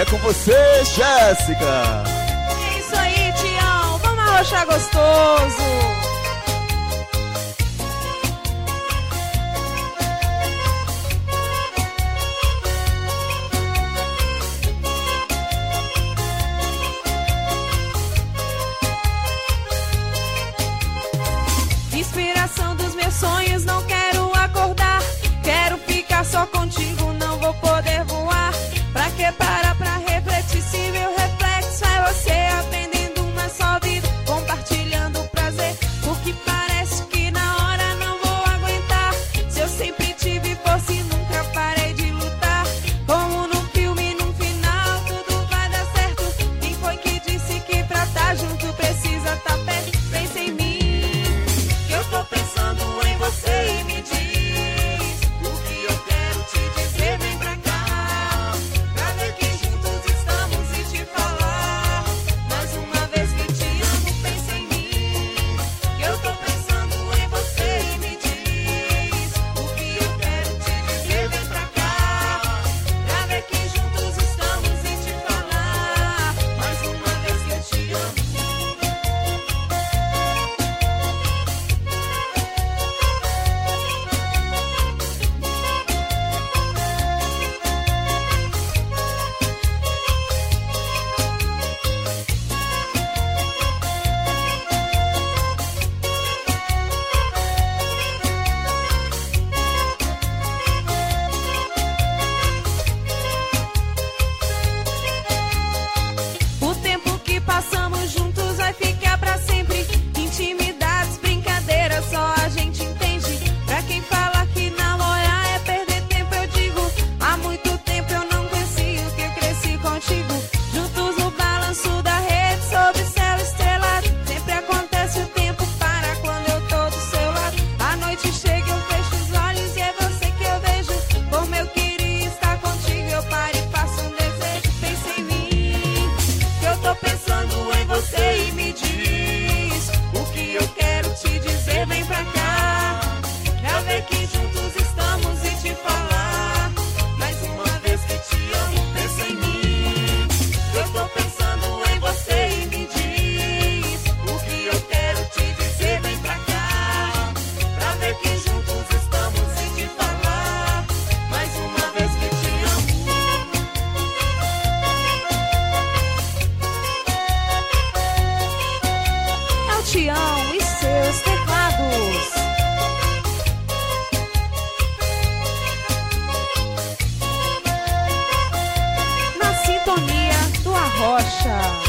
com você, Jéssica. É isso aí, Tião. Vamos arrochar gostoso. Inspiração dos meus sonhos, não quero acordar. Quero ficar só contigo, não vou poder voar. Pra que parar pra refletir se meu reflexo é você? Aprendendo uma só vida, compartilhando o prazer. O que parece que na hora não vou aguentar. Se eu sempre tive força e nunca parei de lutar. Como num filme, num final, tudo vai dar certo. Quem foi que disse que pra tá junto precisa tá perto? Pensa em mim. Eu tô pensando em você e me diz o que eu quero te dizer, vem pra cá. Pra ver que juntos estamos e te falar mais uma vez que te amo, pensa em mim. Eu tô pensando em você e me diz o que eu quero te dizer, vem pra cá. Pra ver que juntos estamos e te falar mais uma vez que eu te amo. O tempo que passamos juntos vai ficar pra sempre. Intimidades, brincadeiras, só a gente entende. Pra quem fala que namorar é perder tempo, eu digo: há muito tempo eu não conheci o que eu cresci contigo. Juntos no balanço da rede, sob o céu estrelado. Sempre acontece, o tempo para quando eu tô do seu lado. A noite chega, eu fecho os olhos e é você que eu vejo. Como eu queria estar contigo, eu paro e faço um desejo. Pensa em mim, que eu tô pensando em você e me diz o que eu quero te dizer, vem pra cá. Quero ver que juntos estamos e te falar mais uma vez que te amo, pensa em mim. Eu tô pensando em você e me diz o que eu quero te dizer, vem pra cá. Pra ver que juntos estamos e te falar mais uma vez que te amo. É o Tião e seus teclados. Na sintonia do Arrocha.